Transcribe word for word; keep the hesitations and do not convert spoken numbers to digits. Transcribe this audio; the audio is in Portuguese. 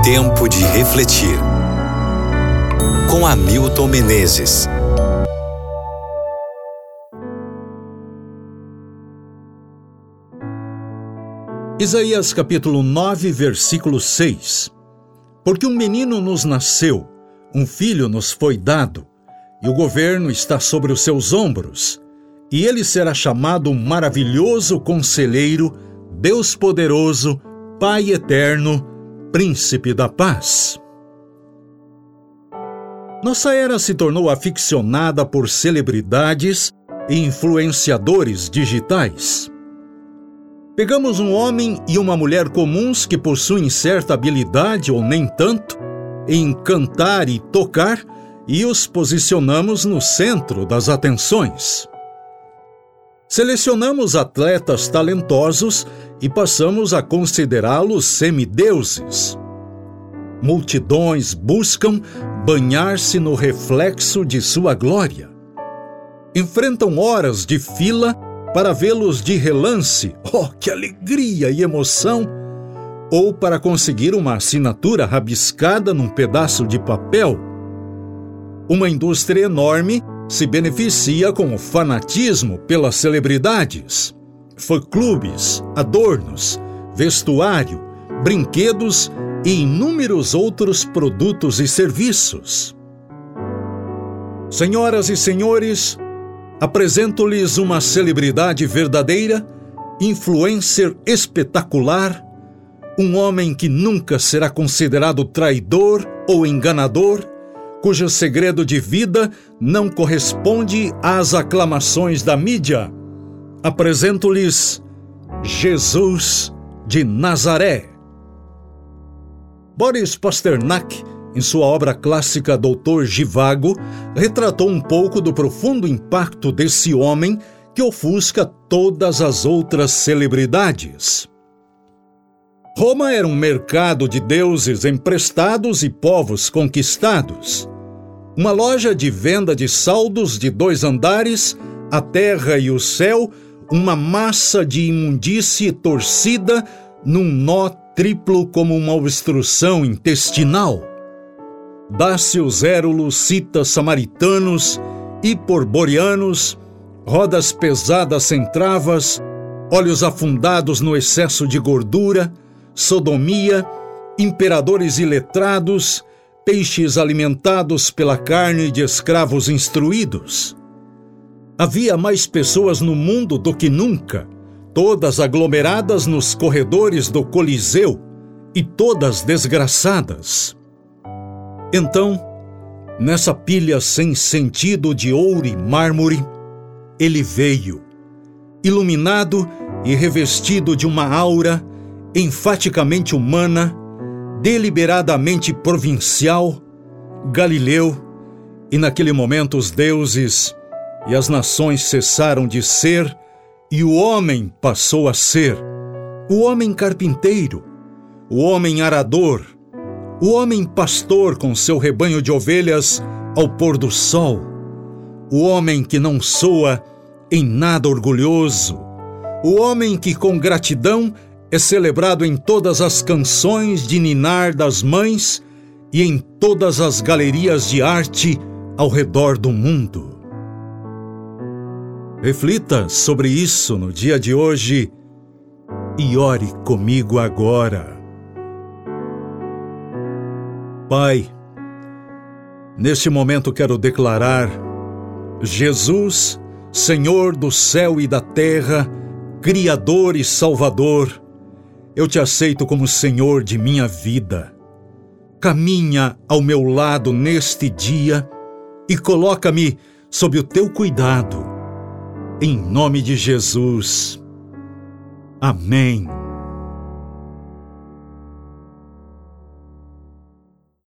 Tempo de refletir. Com Hamilton Menezes. Isaías capítulo nove, versículo seis. Porque um menino nos nasceu, um filho nos foi dado, e o governo está sobre os seus ombros, e ele será chamado Maravilhoso Conselheiro, Deus Poderoso, Pai Eterno, Príncipe da Paz. Nossa era se tornou aficionada por celebridades e influenciadores digitais. Pegamos um homem e uma mulher comuns que possuem certa habilidade ou nem tanto em cantar e tocar e os posicionamos no centro das atenções. Selecionamos atletas talentosos e passamos a considerá-los semideuses. Multidões buscam banhar-se no reflexo de sua glória. Enfrentam horas de fila para vê-los de relance, oh, que alegria e emoção! Ou para conseguir uma assinatura rabiscada num pedaço de papel. Uma indústria enorme se beneficia com o fanatismo pelas celebridades. Fã-clubes, adornos, vestuário, brinquedos e inúmeros outros produtos e serviços. Senhoras e senhores, apresento-lhes uma celebridade verdadeira, influencer espetacular, um homem que nunca será considerado traidor ou enganador, cujo segredo de vida não corresponde às aclamações da mídia. Apresento-lhes Jesus de Nazaré. Boris Pasternak, em sua obra clássica Doutor Zhivago, retratou um pouco do profundo impacto desse homem que ofusca todas as outras celebridades. Roma era um mercado de deuses emprestados e povos conquistados. Uma loja de venda de saldos de dois andares, a terra e o céu, uma massa de imundície torcida num nó triplo como uma obstrução intestinal. Dácios, érulos, citas, samaritanos, hiporboreanos, rodas pesadas sem travas, olhos afundados no excesso de gordura, sodomia, imperadores iletrados, peixes alimentados pela carne de escravos instruídos. Havia mais pessoas no mundo do que nunca, todas aglomeradas nos corredores do Coliseu e todas desgraçadas. Então, nessa pilha sem sentido de ouro e mármore, ele veio, iluminado e revestido de uma aura enfaticamente humana, deliberadamente provincial, galileu, e naquele momento os deuses e as nações cessaram de ser, e o homem passou a ser, o homem carpinteiro, o homem arador, o homem pastor com seu rebanho de ovelhas ao pôr do sol, o homem que não soa em nada orgulhoso, o homem que com gratidão é celebrado em todas as canções de ninar das mães e em todas as galerias de arte ao redor do mundo. Reflita sobre isso no dia de hoje e ore comigo agora. Pai, neste momento quero declarar: Jesus, Senhor do céu e da terra, Criador e Salvador, eu te aceito como Senhor de minha vida. Caminha ao meu lado neste dia e coloca-me sob o teu cuidado. Em nome de Jesus. Amém.